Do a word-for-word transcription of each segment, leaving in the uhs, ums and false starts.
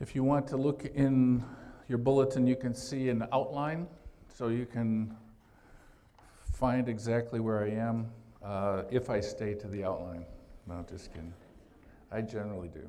If you want to look in your bulletin, you can see an outline, so you can find exactly where I am uh, if I stay to the outline. No, just kidding. I generally do.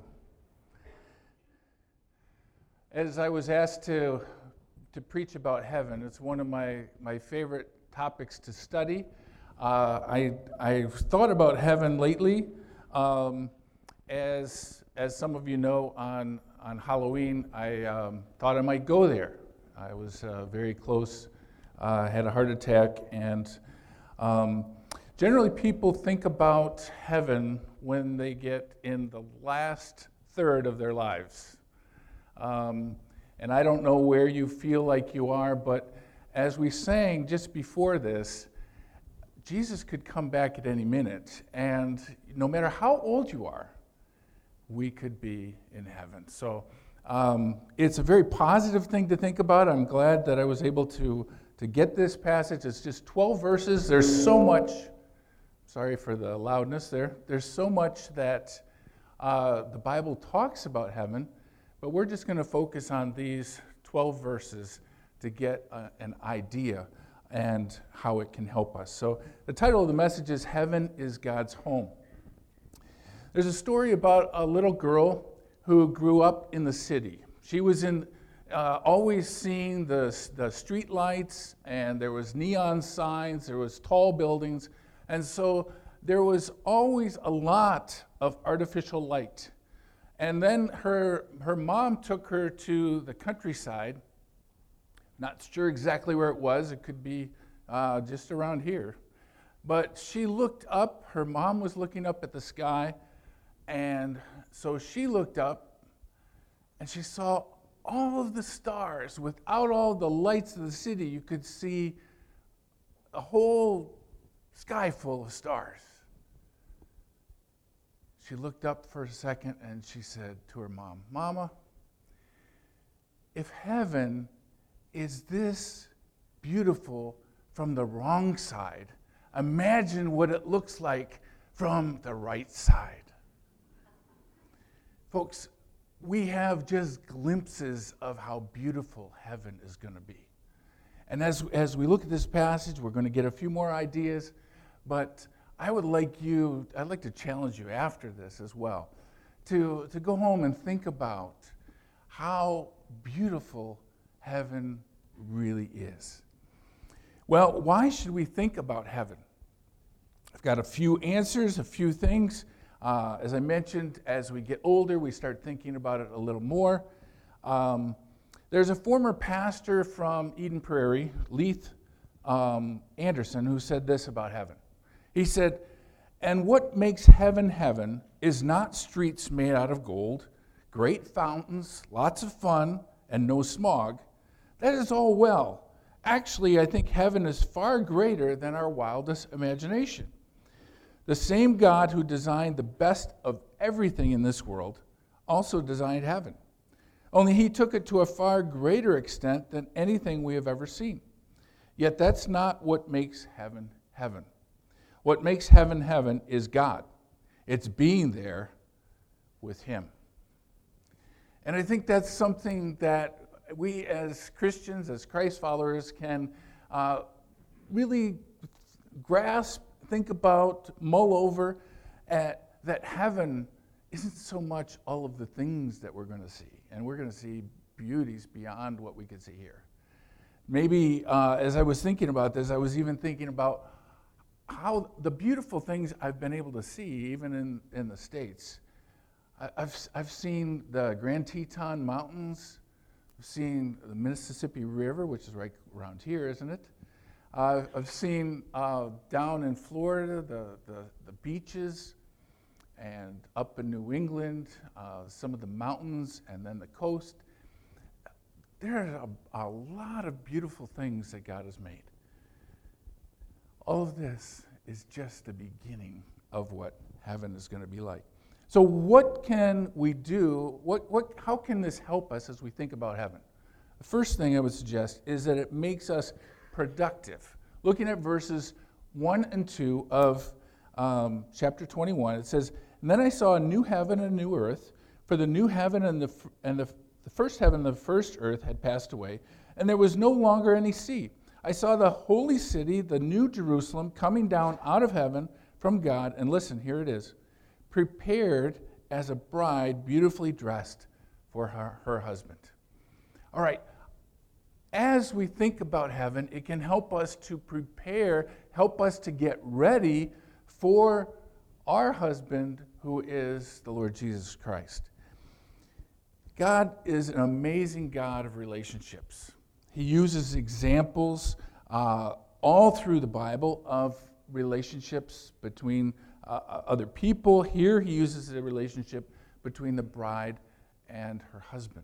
As I was asked to to preach about heaven, it's one of my, my favorite topics to study. Uh, I I've thought about heaven lately. Um, as as some of you know, on on Halloween, I um, thought I might go there. I was uh, very close, uh, had a heart attack, and um, generally people think about heaven when they get in the last third of their lives. Um, and I don't know where you feel like you are, but as we sang just before this, Jesus could come back at any minute, and no matter how old you are, we could be in heaven. So um, it's a very positive thing to think about. I'm glad that I was able to, to get this passage. It's just twelve verses. There's so much, sorry for the loudness there, there's so much that uh, the Bible talks about heaven, but we're just going to focus on these twelve verses to get uh, an idea and how it can help us. So the title of the message is Heaven is God's Home. There's a story about a little girl who grew up in the city. She was in uh, always seeing the, the street lights, and there was neon signs, there was tall buildings, and so there was always a lot of artificial light. And then her her mom took her to the countryside. Not sure exactly where it was. It could be uh, just around here. But she looked up. Her mom was looking up at the sky. And so she looked up, and she saw all of the stars. Without all the lights of the city, you could see a whole sky full of stars. She looked up for a second, and she said to her mom, "Mama, if heaven is this beautiful from the wrong side, imagine what it looks like from the right side." Folks, we have just glimpses of how beautiful heaven is going to be. And as, as we look at this passage, we're going to get a few more ideas, but I would like you, I'd like to challenge you after this as well, to, to go home and think about how beautiful heaven really is. Well, why should we think about heaven? I've got a few answers, a few things. Uh, as I mentioned, as we get older, we start thinking about it a little more. Um, there's a former pastor from Eden Prairie, Leith um, Anderson, who said this about heaven. He said, "And what makes heaven heaven is not streets made out of gold, great fountains, lots of fun, and no smog. That is all well. Actually, I think heaven is far greater than our wildest imagination. The same God who designed the best of everything in this world also designed heaven. Only he took it to a far greater extent than anything we have ever seen. Yet that's not what makes heaven heaven. What makes heaven heaven is God. It's being there with him." And I think that's something that we as Christians, as Christ followers, can uh, really grasp, think about, mull over, uh, that heaven isn't so much all of the things that we're going to see. And we're going to see beauties beyond what we could see here. Maybe uh, as I was thinking about this, I was even thinking about how the beautiful things I've been able to see, even in, in the States. I, I've, I've seen the Grand Teton Mountains. I've seen the Mississippi River, which is right around here, isn't it? Uh, I've seen uh, down in Florida the, the, the beaches, and up in New England, uh, some of the mountains, and then the coast. There are a, a lot of beautiful things that God has made. All of this is just the beginning of what heaven is going to be like. So what can we do? What, what, how can this help us as we think about heaven? The first thing I would suggest is that it makes us productive. Looking at verses one and two of um, chapter twenty-one, it says, "And then I saw a new heaven and a new earth, for the new heaven and the and the The first heaven and the first earth had passed away, and there was no longer any sea. I saw the holy city, the new Jerusalem, coming down out of heaven from God, and listen, here it is, prepared as a bride beautifully dressed for her, her husband. All right, as we think about heaven, it can help us to prepare, help us to get ready for our husband, who is the Lord Jesus Christ. God is an amazing God of relationships. He uses examples uh, all through the Bible of relationships between uh, other people. Here he uses a relationship between the bride and her husband.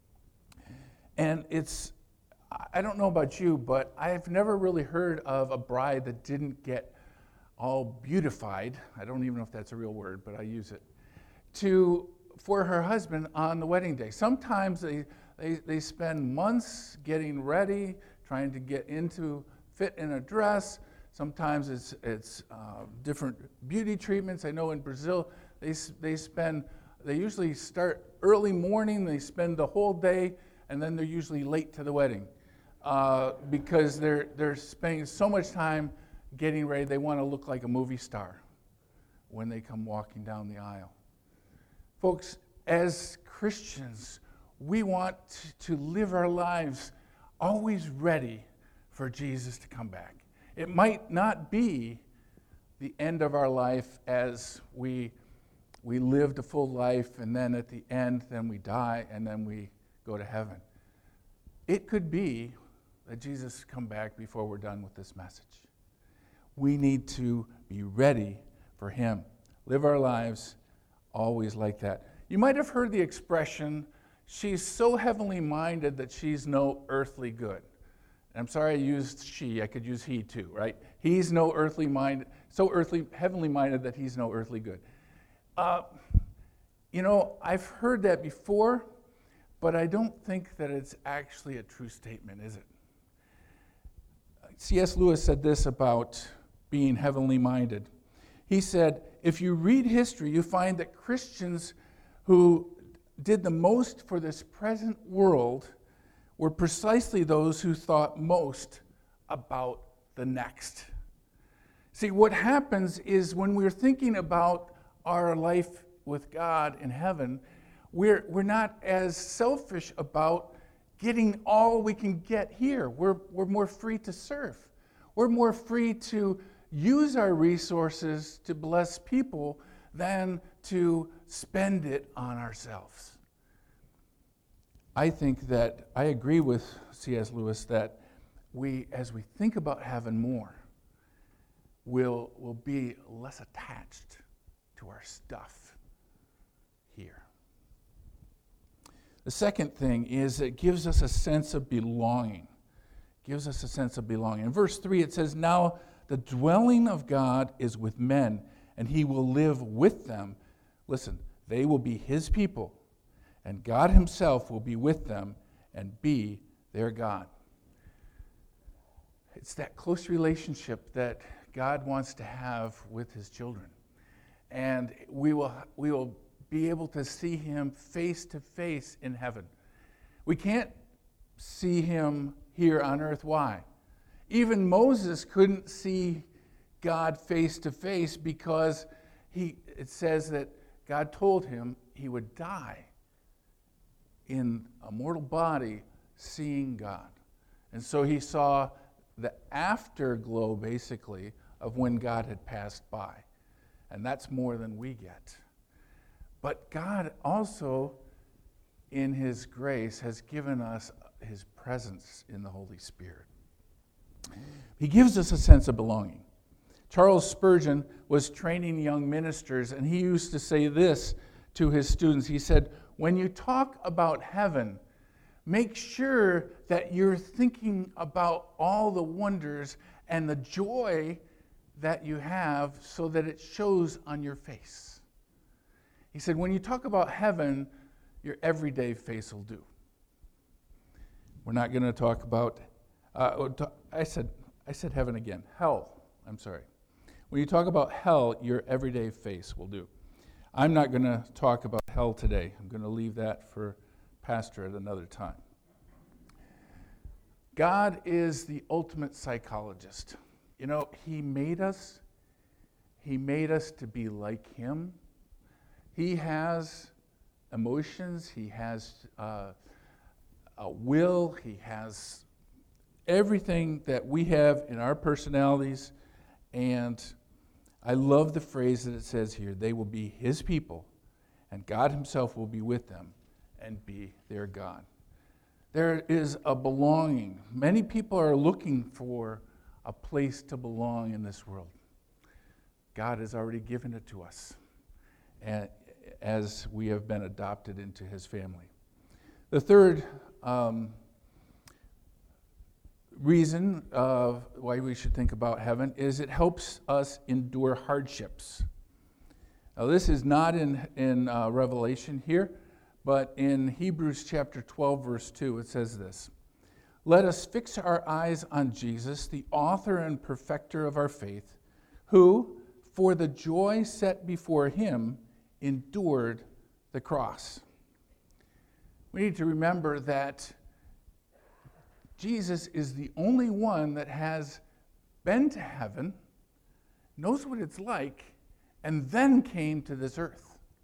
And it's, I don't know about you, but I've never really heard of a bride that didn't get all beautified. I don't even know if that's a real word, but I use it, to for her husband on the wedding day. Sometimes they, they, they spend months getting ready, trying to get into, fit in a dress. Sometimes it's it's uh, different beauty treatments. I know in Brazil, they they spend, they usually start early morning, they spend the whole day, and then they're usually late to the wedding uh, because they're they're spending so much time getting ready. They want to look like a movie star when they come walking down the aisle. Folks, as Christians, we want to live our lives always ready for Jesus to come back. It might not be the end of our life as we we lived a full life, and then at the end, then we die, and then we go to heaven. It could be that Jesus come back before we're done with this message. We need to be ready for him. Live our lives always like that. You might have heard the expression, she's so heavenly minded that she's no earthly good. I'm sorry I used she, I could use he too, right? He's no earthly mind, so earthly, heavenly minded that he's no earthly good. Uh, you know, I've heard that before, but I don't think that it's actually a true statement, is it? C S Lewis said this about being heavenly minded. He said, if you read history, you find that Christians who did the most for this present world were precisely those who thought most about the next. See, what happens is when we're thinking about our life with God in heaven, we're, we're not as selfish about getting all we can get here. We're, we're more free to serve. We're more free to use our resources to bless people than to spend it on ourselves. I think that, I agree with C S Lewis that we, as we think about heaven more, we'll, we'll be less attached to our stuff here. The second thing is it gives us a sense of belonging. It gives us a sense of belonging. In verse three it says, now the dwelling of God is with men, and he will live with them. Listen, they will be his people, and God himself will be with them and be their God. It's that close relationship that God wants to have with his children. And we will, we will be able to see him face to face in heaven. We can't see him here on earth. Why? Even Moses couldn't see God face to face because he, it says that God told him he would die in a mortal body seeing God. And so he saw the afterglow, basically, of when God had passed by. And that's more than we get. But God also, in his grace, has given us his presence in the Holy Spirit. He gives us a sense of belonging. Charles Spurgeon was training young ministers, and he used to say this to his students. He said, when you talk about heaven, make sure that you're thinking about all the wonders and the joy that you have so that it shows on your face. He said, when you talk about heaven, your everyday face will do. We're not going to talk about, uh, I said, I said heaven again, hell, I'm sorry. When you talk about hell, your everyday face will do. I'm not going to talk about hell today. I'm going to leave that for pastor at another time. God is the ultimate psychologist. You know, he made us. He made us to be like him. He has emotions. He has uh, a will. He has everything that we have in our personalities. And I love the phrase that it says here, they will be his people, and God himself will be with them and be their God. There is a belonging. Many people are looking for a place to belong in this world. God has already given it to us as we have been adopted into his family. The third um, reason of why we should think about heaven is it helps us endure hardships. Now, this is not in, in uh, Revelation here, but in Hebrews chapter twelve, verse two, it says this: "Let us fix our eyes on Jesus, the author and perfecter of our faith, who, for the joy set before him, endured the cross." We need to remember that Jesus is the only one that has been to heaven, knows what it's like, and then came to this earth.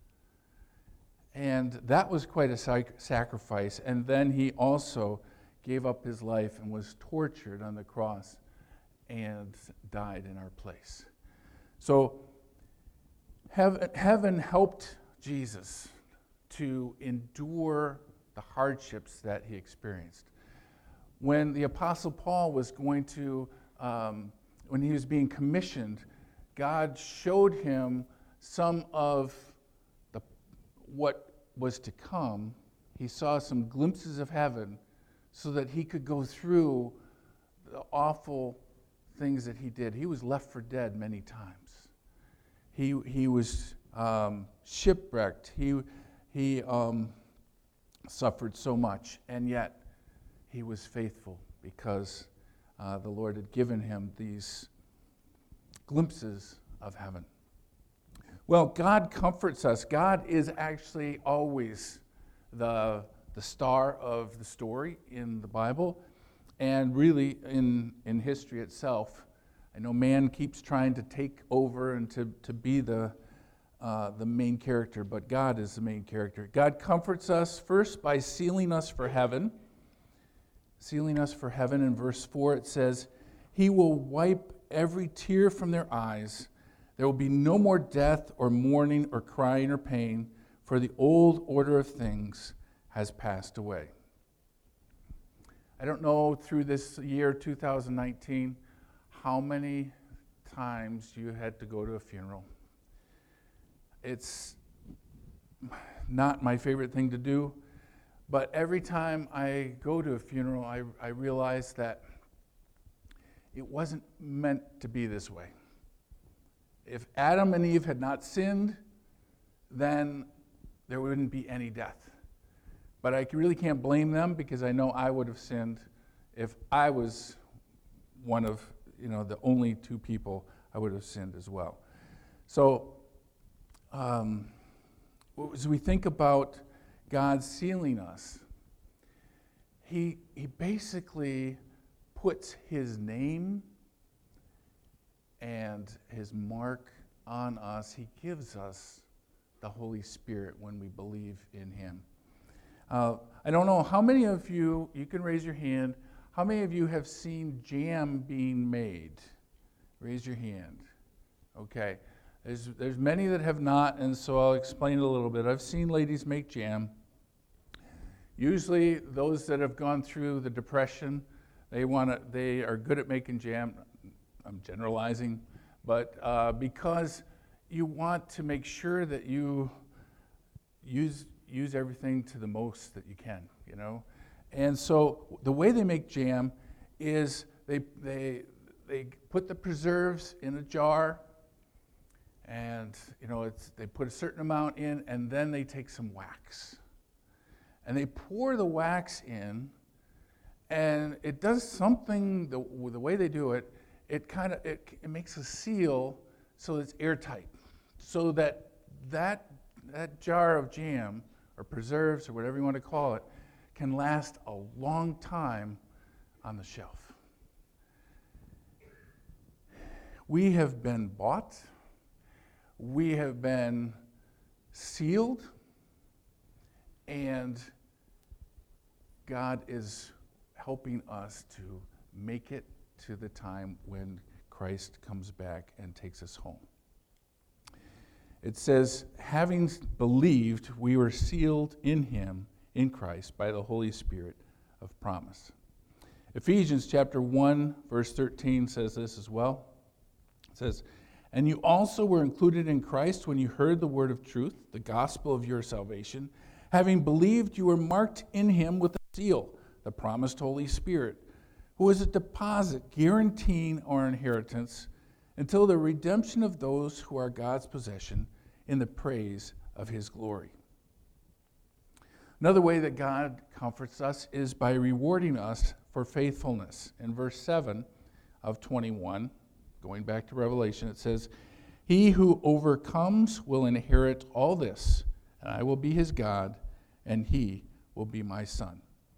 And that was quite a sac- sacrifice. And then he also gave up his life and was tortured on the cross and died in our place. So heaven, heaven helped Jesus to endure the hardships that he experienced. When the Apostle Paul was going to, um, when he was being commissioned, God showed him some of the what was to come. He saw some glimpses of heaven so that he could go through the awful things that he did. He was left for dead many times. He he was um, shipwrecked. He he um, suffered so much, and yet he was faithful because uh, the Lord had given him these glimpses of heaven. Well, God comforts us. God is actually always the, the star of the story in the Bible and really in, in history itself. I know man keeps trying to take over and to, to be the, uh, the main character, but God is the main character. God comforts us first by sealing us for heaven. Sealing us for heaven. In verse four it says, "He will wipe every tear from their eyes. There will be no more death or mourning or crying or pain, for the old order of things has passed away." I don't know through this year two thousand nineteen how many times you had to go to a funeral. It's not my favorite thing to do, but every time I go to a funeral, I, I realize that it wasn't meant to be this way. If Adam and Eve had not sinned, then there wouldn't be any death. But I really can't blame them because I know I would have sinned if I was one of, you know, the only two people. I would have sinned as well. So, um, as we think about God sealing us, he he basically puts his name and his mark on us. He gives us the Holy Spirit when we believe in him. Uh, I don't know how many of you, you can raise your hand, how many of you have seen jam being made? Raise your hand. Okay. There's, there's many that have not, and so I'll explain it a little bit. I've seen ladies make jam. Usually those that have gone through the Depression, they want to, they are good at making jam. I'm generalizing, but uh, because you want to make sure that you use use everything to the most that you can, you know. And so the way they make jam is they they they put the preserves in a jar, and you know it's they put a certain amount in, and then they take some wax, and they pour the wax in, and it does something the the way they do it. It kind of it, it makes a seal so it's airtight, so that that that jar of jam or preserves or whatever you want to call it can last a long time on the shelf. We have been bought. We have been sealed. And God is helping us to make it to the time when Christ comes back and takes us home. It says, having believed, we were sealed in him, in Christ, by the Holy Spirit of promise. Ephesians chapter one, verse thirteen says this as well. It says, and you also were included in Christ when you heard the word of truth, the gospel of your salvation. Having believed, you were marked in him with a seal, the promised Holy Spirit, who is a deposit guaranteeing our inheritance until the redemption of those who are God's possession in the praise of his glory. Another way that God comforts us is by rewarding us for faithfulness. In verse seven of twenty-one, going back to Revelation, it says, he who overcomes will inherit all this, and I will be his God, and he will be my son.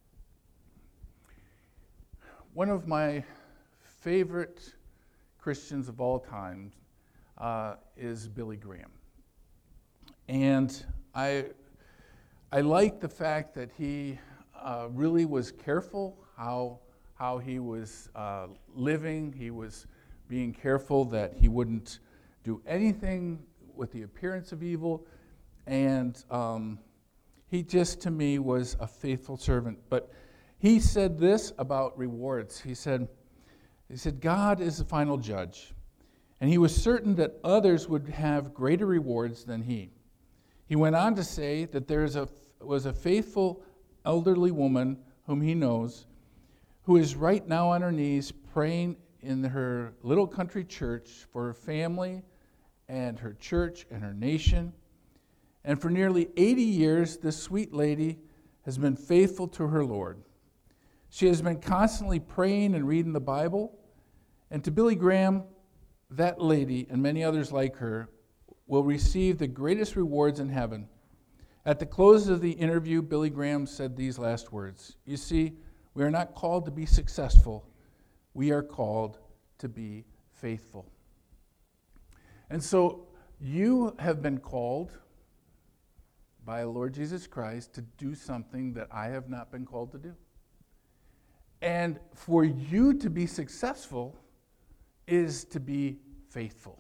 One of my favorite Christians of all time uh, is Billy Graham. And I, I like the fact that he uh, really was careful how, how he was uh, living. He was being careful that he wouldn't do anything with the appearance of evil. And um, he just, to me, was a faithful servant. But he said this about rewards. He said, he said, God is the final judge. And he was certain that others would have greater rewards than he. He went on to say that there is a, was a faithful elderly woman whom he knows, who is right now on her knees praying in her little country church for her family and her church and her nation. And for nearly eighty years, this sweet lady has been faithful to her Lord. She has been constantly praying and reading the Bible. And to Billy Graham, that lady and many others like her will receive the greatest rewards in heaven. At the close of the interview, Billy Graham said these last words. You see, we are not called to be successful. We are called to be faithful. And so you have been called by the Lord Jesus Christ to do something that I have not been called to do. And for you to be successful is to be faithful.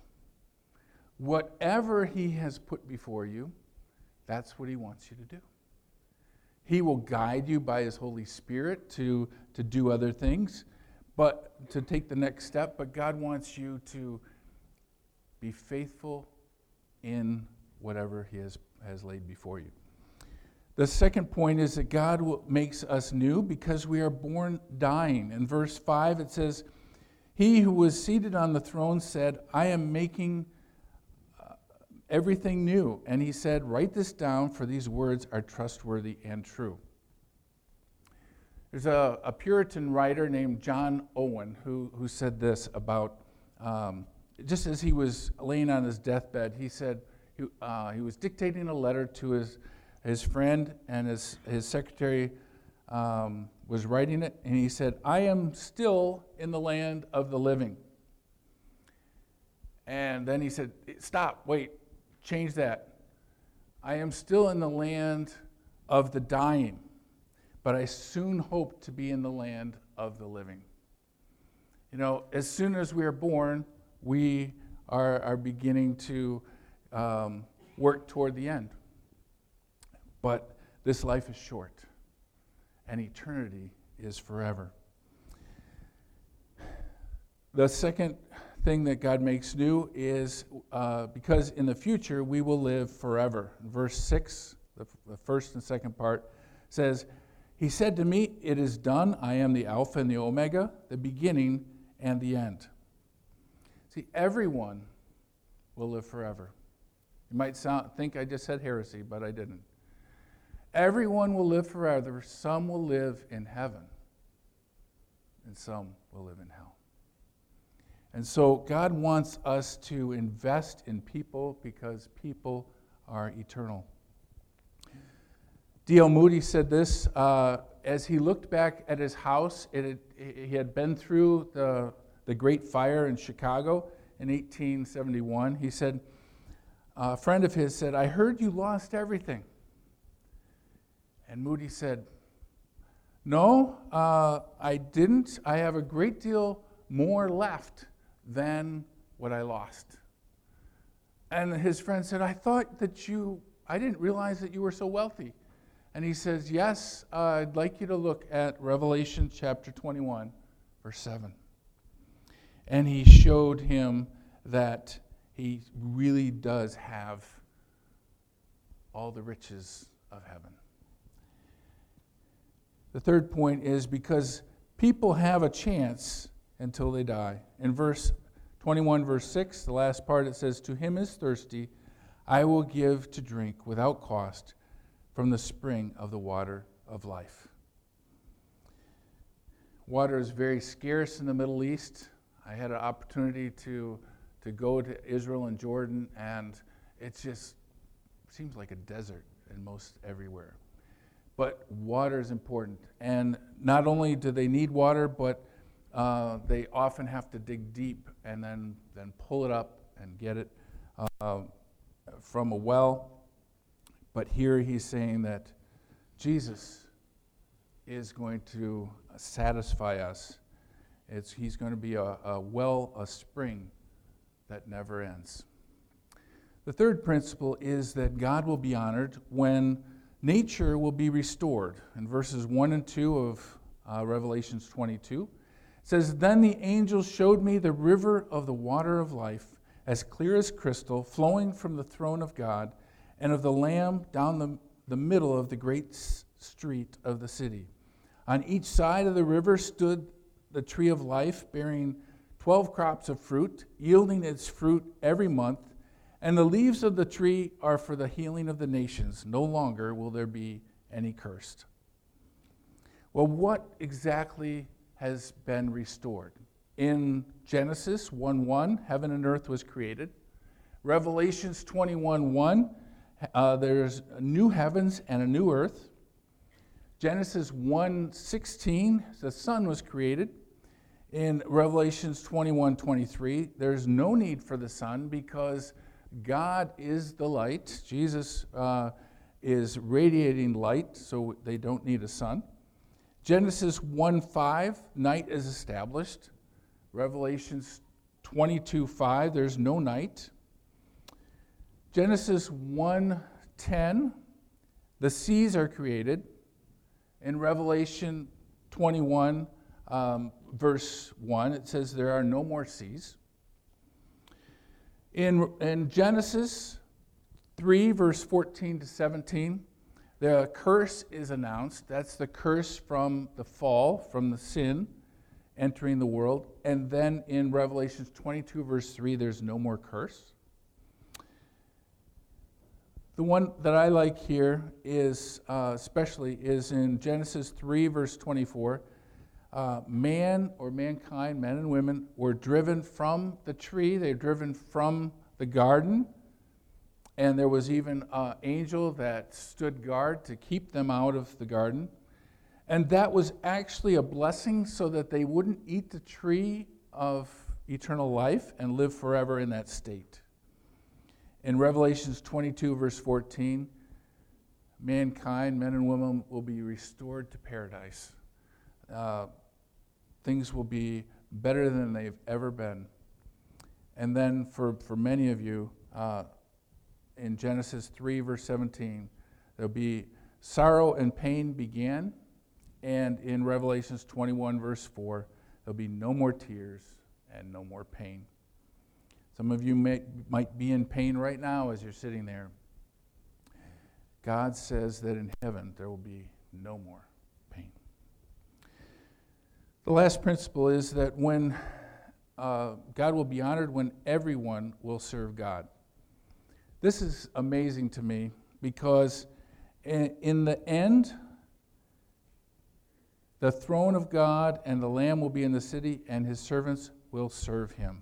Whatever he has put before you, that's what he wants you to do. He will guide you by his Holy Spirit to, to do other things, but to take the next step. But God wants you to be faithful in whatever he has, has laid before you. The second point is that God will, makes us new because we are born dying. In verse five it says, he who was seated on the throne said, I am making uh, everything new. And he said, write this down, for these words are trustworthy and true. There's a, a Puritan writer named John Owen who, who said this about, um, just as he was laying on his deathbed, he said, he, uh, he was dictating a letter to his, his friend, and his, his secretary um, was writing it, and he said, I am still in the land of the living. And then he said, stop, wait, change that. I am still in the land of the dying, but I soon hope to be in the land of the living. You know, as soon as we are born, we are, are beginning to um, work toward the end. But this life is short, and eternity is forever. The second thing that God makes new is uh, because in the future we will live forever. Verse six, the, the first and second part, says, he said to me, it is done. I am the Alpha and the Omega, the beginning and the end. See, everyone will live forever. You might sound, think I just said heresy, but I didn't. Everyone will live forever. Some will live in heaven, and some will live in hell. And so God wants us to invest in people because people are eternal. D L Moody said this, uh, as he looked back at his house, it had, he had been through the, the Great Fire in Chicago in eighteen seventy-one. He said, a friend of his said, "I heard you lost everything." And Moody said, "No, uh, I didn't. I have a great deal more left than what I lost." And his friend said, "I thought that you, I didn't realize that you were so wealthy." And he says, "Yes, uh, I'd like you to look at Revelation chapter twenty-one, verse seven. And he showed him that he really does have all the riches of heaven. The third point is because people have a chance until they die. In verse twenty-one, verse six, the last part, it says, "To him is thirsty, I will give to drink without cost from the spring of the water of life." Water is very scarce in the Middle East. I had an opportunity to, to go to Israel and Jordan, and it just seems like a desert in most everywhere. But water is important. And not only do they need water, but uh, they often have to dig deep and then, then pull it up and get it uh, from a well. But here he's saying that Jesus is going to satisfy us. It's, he's going to be a, a well, a spring that never ends. The third principle is that God will be honored when nature will be restored. In verses one and two of uh, Revelations twenty-two, it says, "Then the angel showed me the river of the water of life, as clear as crystal, flowing from the throne of God and of the Lamb down the, the middle of the great s- street of the city. On each side of the river stood the tree of life, bearing twelve crops of fruit, yielding its fruit every month. And the leaves of the tree are for the healing of the nations. No longer will there be any cursed." Well, what exactly has been restored? In Genesis one one, heaven and earth was created. Revelations twenty-one one, uh, there's new heavens and a new earth. Genesis one sixteen, the sun was created. In Revelations twenty-one twenty-three, there's no need for the sun because God is the light. Jesus uh, is radiating light, so they don't need a sun. Genesis one five, night is established. Revelations twenty-two five, there's no night. Genesis one ten, the seas are created. In Revelation twenty-one, um, verse one, it says there are no more seas. In, in Genesis three, verse fourteen to seventeen, the curse is announced. That's the curse from the fall, from the sin entering the world. And then in Revelation twenty-two, verse three, there's no more curse. The one that I like here is, uh, especially, is in Genesis three, verse twenty-four. Uh, man or mankind, men and women, were driven from the tree. They were driven from the garden. And there was even an angel that stood guard to keep them out of the garden. And that was actually a blessing so that they wouldn't eat the tree of eternal life and live forever in that state. In Revelations twenty-two, verse fourteen, mankind, men and women, will be restored to paradise. Uh, things will be better than they've ever been. And then for, for many of you, uh, in Genesis three, verse seventeen, there'll be sorrow and pain began. And in Revelations twenty-one, verse four, there'll be no more tears and no more pain. Some of you may, might be in pain right now as you're sitting there. God says that in heaven there will be no more pain. The last principle is that when uh, God will be honored when everyone will serve God. This is amazing to me because in, in the end, the throne of God and the Lamb will be in the city, and his servants will serve him.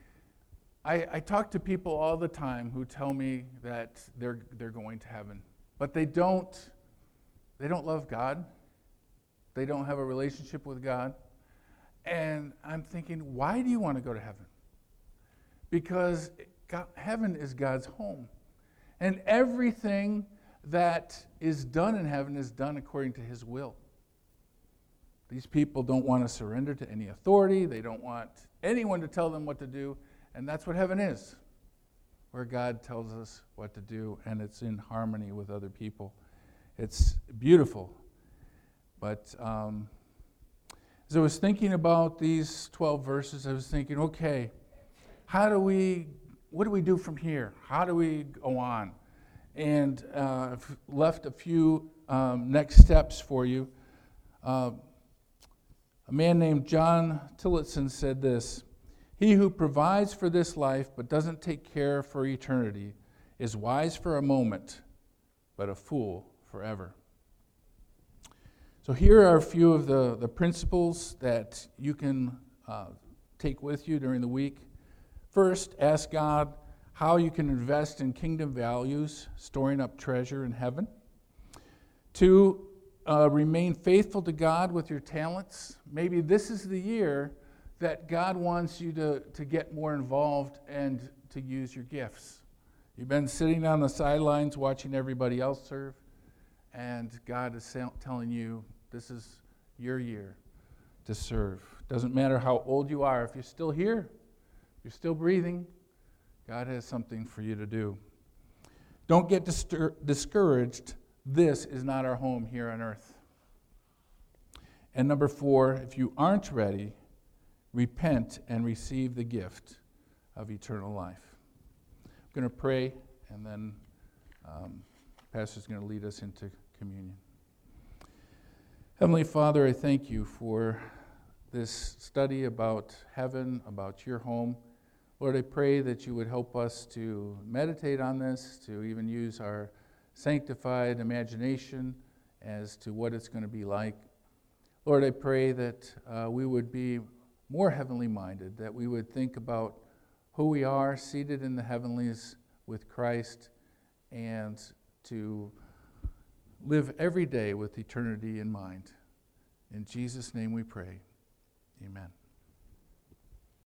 I, I talk to people all the time who tell me that they're they're going to heaven. but they don't, they don't love God. They don't have a relationship with God. And I'm thinking, why do you want to go to heaven? Because God, heaven is God's home. And everything that is done in heaven is done according to his will. These people don't want to surrender to any authority. They don't want anyone to tell them what to do. And that's what heaven is, where God tells us what to do, and it's in harmony with other people. It's beautiful. But um, as I was thinking about these twelve verses, I was thinking, okay, how do we, what do we do from here? How do we go on? And uh, I've left a few um, next steps for you. Uh, a man named John Tillotson said this: "He who provides for this life but doesn't take care for eternity is wise for a moment, but a fool forever." So here are a few of the, the principles that you can uh, take with you during the week. First, ask God how you can invest in kingdom values, storing up treasure in heaven. Two, uh, remain faithful to God with your talents. Maybe this is the year that God wants you to, to get more involved and to use your gifts. You've been sitting on the sidelines watching everybody else serve, and God is telling you this is your year to serve. Doesn't matter how old you are. If you're still here, if you're still breathing, God has something for you to do. Don't get distur- discouraged. This is not our home here on earth. And number four, if you aren't ready, repent and receive the gift of eternal life. I'm going to pray, and then um, Pastor's going to lead us into communion. Heavenly Father, I thank you for this study about heaven, about your home. Lord, I pray that you would help us to meditate on this, to even use our sanctified imagination as to what it's going to be like. Lord, I pray that uh, we would be more heavenly minded, that we would think about who we are seated in the heavenlies with Christ, and to live every day with eternity in mind. In Jesus' name we pray. Amen.